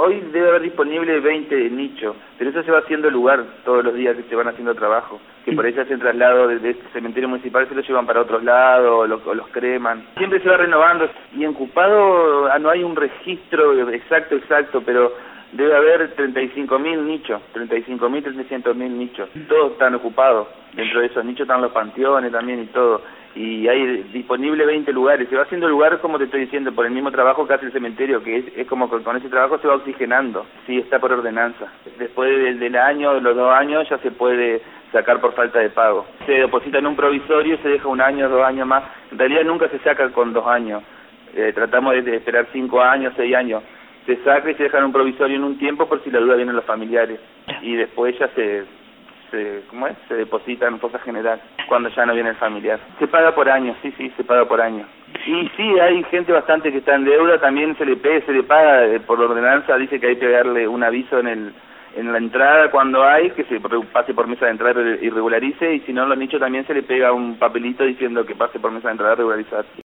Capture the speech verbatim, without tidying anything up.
hoy debe haber disponible veinte nichos, pero eso se va haciendo lugar todos los días que se van haciendo trabajo, que por ahí se hacen traslado de, de este cementerio municipal, se los llevan para otros lados, o los, o los creman. Siempre se va renovando, y en Cupado no hay un registro exacto, exacto, pero debe haber treinta y cinco mil nichos, treinta y cinco mil, trescientos mil nichos, todos están ocupados. Dentro de esos nichos están los panteones también y todo, y hay disponible veinte lugares. Se va haciendo lugar, como te estoy diciendo, por el mismo trabajo que hace el cementerio, que es, es como que con ese trabajo se va oxigenando. Sí, está por ordenanza. Después del, del año, de los dos años, ya se puede sacar por falta de pago. Se deposita en un provisorio y se deja un año, dos años más. En realidad nunca se saca con dos años. Eh, tratamos de, de esperar cinco años, seis años. Se saca y se deja en un provisorio en un tiempo por si la duda vienen los familiares. Y después ya se... Se, ¿cómo es? Se deposita en fosa general cuando ya no viene el familiar. Se paga por año, sí, sí, se paga por año. Y sí, hay gente bastante que está en deuda, también se le pega, se le paga eh, por ordenanza, dice que hay que darle un aviso en el en la entrada cuando hay, que se pase por mesa de entrada y regularice, y si no, a los nichos también se le pega un papelito diciendo que pase por mesa de entrada a regularizar.